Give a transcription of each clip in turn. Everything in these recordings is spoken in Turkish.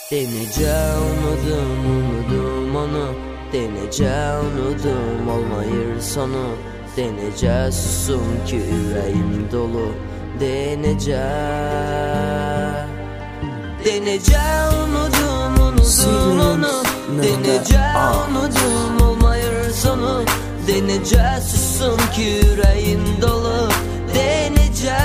Deneyeceğim unudum onu. Deneyeceğim unudum olmayır sonu. Deneyeceğim susum ki yüreğim dolu. Deneyeceğim unudum onu. Deneyeceğim unudum olmayır sonu. Deneyeceğim susum ki yüreğim dolu. Deneyeceğim,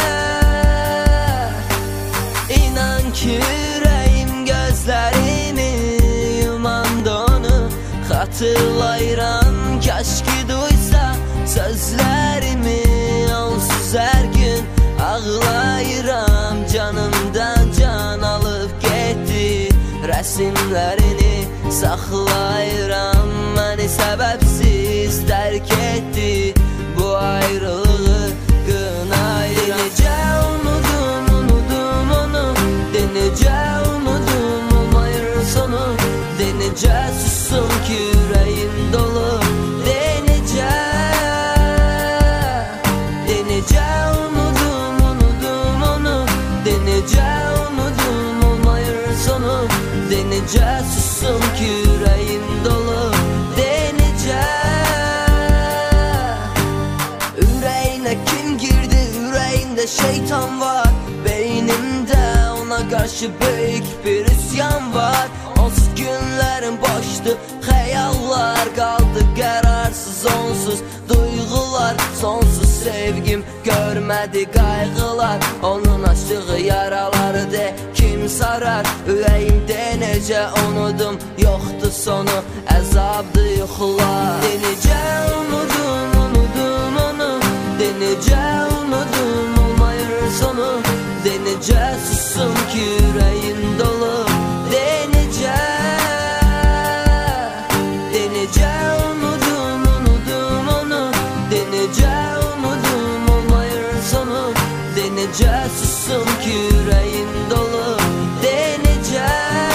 inan ki yüreğim gözlerimi yumandı onu. Hatırlayıram keşke duysa sözlerimi. Onsuz her gün ağlayıram, canımdan can alıp gitti. Resimlerini saklayıram, beni sebepsiz terk etti. Bu ayrılığı kınayıram. Deneyeceğim unudum onu. Deneyeceğim unudum olmayır sonu. Deneyeceğim susum ki yüreğim dolu. Deneyeceğim unudum onu. Deneyeceğim unudum olmayır sonu. Deneyeceğim susum ki yüreğim dolu. Deneyeceğim. Yüreğine kim girdi? Yüreğinde şeytan var. Beynimde ona karşı büyük bir isyan var. Onsuz günlerim boştu, hayallar kaldı kararsız. Onsuz duygular, sonsuz sevgim görmedi kaygılar. Onun açtığı yaraları de kim sarar? Yüreğimde nece unudum, yoktu sonu, azabdı yuxular. Deneyeceğim unudum onu. Deneyeceğim unudum olmayır sonu. Deneyeceğim susum ki yüreğim dolu. Deneyeceğim unudum onu. Deneyeceğim unudum olmayır sonu. Deneyeceğim susum ki yüreğim dolu. Deneyeceğim.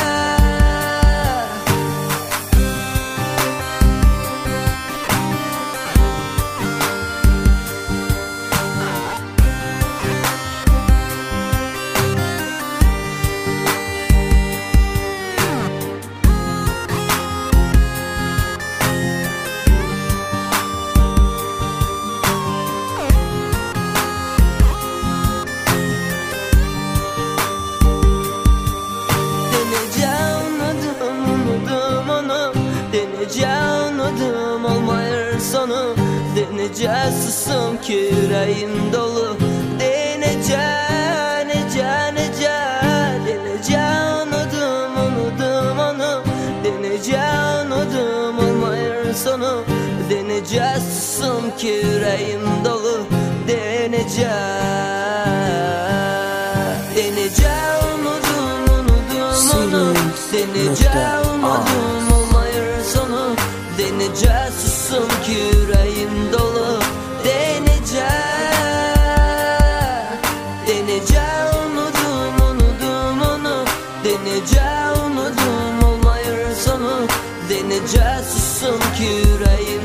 Deneyeceğim unudum olmayır sonu. Deneyeceğim susum ki yüreğim dolu. Deneyeceğim unudum onu. Deneyeceğim unudum olmayır sonu. Deneyeceğim susum ki yüreğim dolu. Deneyeceğim unudum onu. Deneyeceğim unudum olmayır sonu. Deneyeceğim susum ki yüreğim dolu. Deneyeceğim unudum onu. Deneyeceğim unudum olmayır sonu. Deneyeceğim susum ki yüreğim